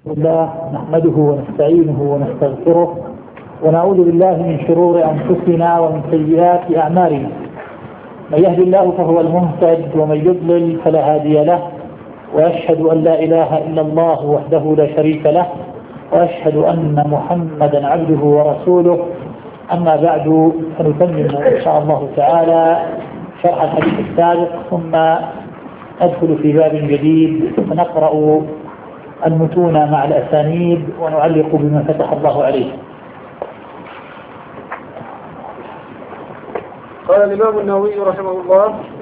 الله نحمده ونستعينه ونستغفره ونعوذ بالله من شرور أنفسنا ومن سيئات أعمالنا. من يهد الله فهو المهتد ومن يضلل فلا هادي له، وأشهد أن لا إله إلا الله وحده لا شريك له، وأشهد أن محمدا عبده ورسوله. أما بعد فنتمم إن شاء الله تعالى شرح الحديث السابق، ثم ندخل في باب جديد فنقرأ المتون مع الأسانيد ونعلق بما فتح الله عليه. قال الإمام النووي رحمه الله: